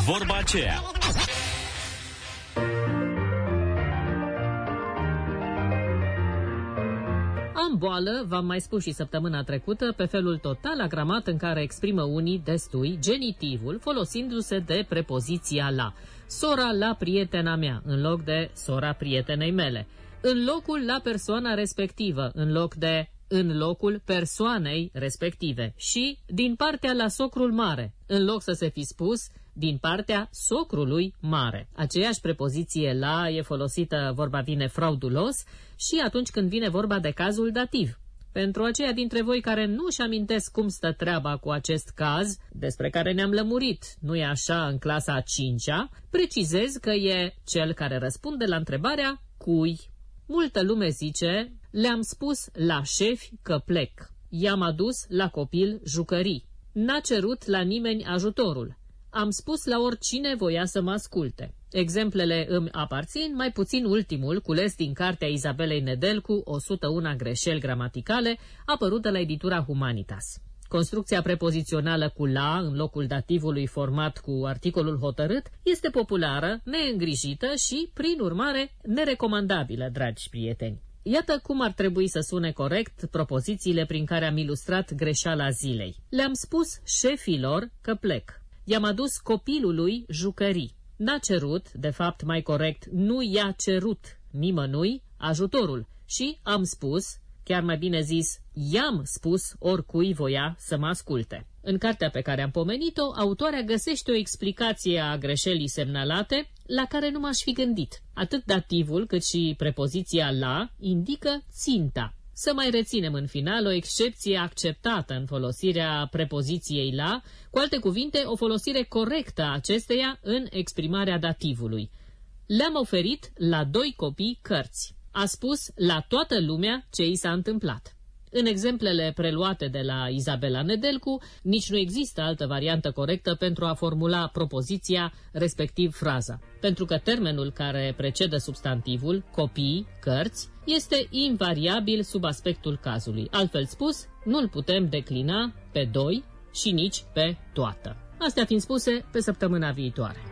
vorba aceea. Am boală, v-am mai spus și săptămâna trecută, pe felul total agramat în care exprimă unii destui genitivul folosindu-se de prepoziția la. Sora la prietena mea, în loc de sora prietenei mele. În locul la persoana respectivă, în loc de în locul persoanei respective. Și din partea la socrul mare, în loc să se fi spus din partea socrului mare. Aceeași prepoziție la e folosită, vorba vine, fraudulos și atunci când vine vorba de cazul dativ. Pentru aceia dintre voi care nu își amintesc cum stă treaba cu acest caz, despre care ne-am lămurit, nu e așa, în clasa a 5-a, precizez că e cel care răspunde la întrebarea cui. Multă lume zice, le-am spus la șefi că plec, i-am adus la copil jucării, n-a cerut la nimeni ajutorul, am spus la oricine voia să mă asculte. Exemplele îmi aparțin, mai puțin ultimul, cules din cartea Izabelei Nedelcu, 101 greșeli gramaticale, apărută la editura Humanitas. Construcția prepozițională cu la, în locul dativului format cu articolul hotărât, este populară, neîngrijită și, prin urmare, nerecomandabilă, dragi prieteni. Iată cum ar trebui să sune corect propozițiile prin care am ilustrat greșeala zilei. Le-am spus șefilor că plec. I-am adus copilului jucării. N-a cerut, de fapt mai corect, nu i-a cerut nimănui ajutorul și am spus, chiar mai bine zis, i-am spus oricui voia să mă asculte. În cartea pe care am pomenit-o, autoarea găsește o explicație a greșelii semnalate la care nu m-aș fi gândit. Atât dativul cât și prepoziția la indică ținta. Să mai reținem în final o excepție acceptată în folosirea prepoziției la, cu alte cuvinte, o folosire corectă a acesteia în exprimarea dativului. Le-am oferit la 2 copii cărți. A spus la toată lumea ce i s-a întâmplat. În exemplele preluate de la Izabela Nedelcu, nici nu există altă variantă corectă pentru a formula propoziția, respectiv fraza. Pentru că termenul care precedă substantivul, copii, cărți, este invariabil sub aspectul cazului. Altfel spus, nu-l putem declina pe 2 și nici pe toată. Astea fiind spuse, pe săptămâna viitoare.